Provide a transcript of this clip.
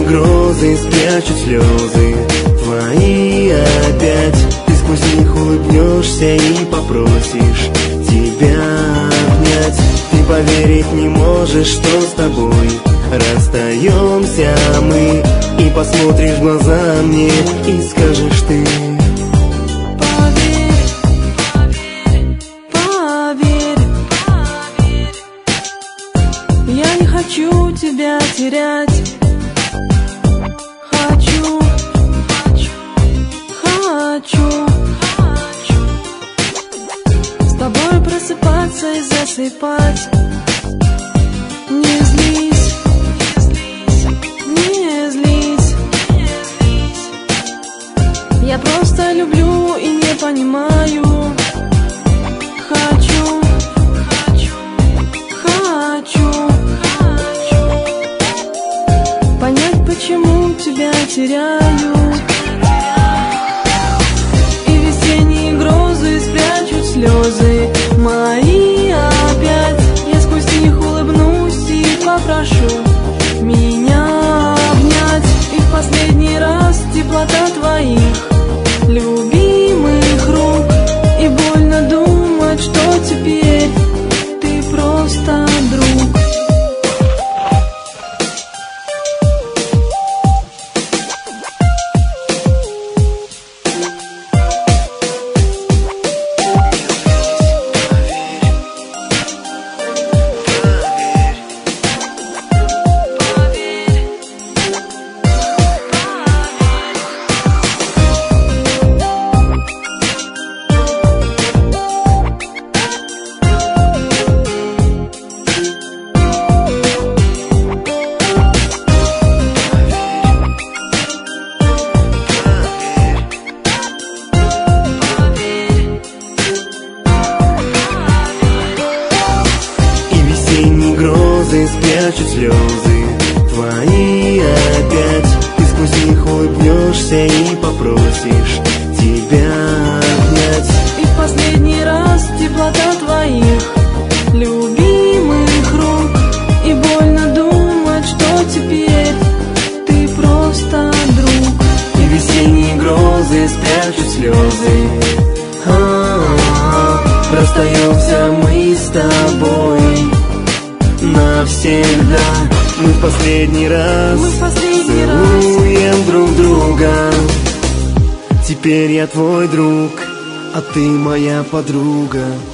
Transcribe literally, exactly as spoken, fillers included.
весенние грозы спрячут слезы твои опять. Ты сквозь них улыбнешься и попросишь тебя обнять. Ты поверить не можешь, что с тобой расстаемся мы. И посмотришь в глаза мне и скажешь ты: поверь, поверь, поверь. Я не хочу тебя терять. Хочу, хочу, хочу с тобой просыпаться и засыпать. Не злись, не злись. Я просто люблю и не понимаю. Хочу, хочу, хочу, хочу понять, почему тебя теряю. И весенние грозы спрячут слезы мои опять. Я сквозь них улыбнусь и попрошу меня обнять. И в последний раз теплота твоих любимых рук. И больно думать, что теперь ты просто друг. Грозы спрячут слезы твои опять. Ты сквозь них улыбнешься и попросишь тебя обнять. И в последний раз теплота твоих любимых рук. И больно думать, что теперь ты просто друг. И весенние грозы спрячут слезы. А-а-а. Расстаемся мы с тобой навсегда. Мы в последний раз Мы в последний целуем раз. друг друга. Теперь я твой друг, а ты моя подруга.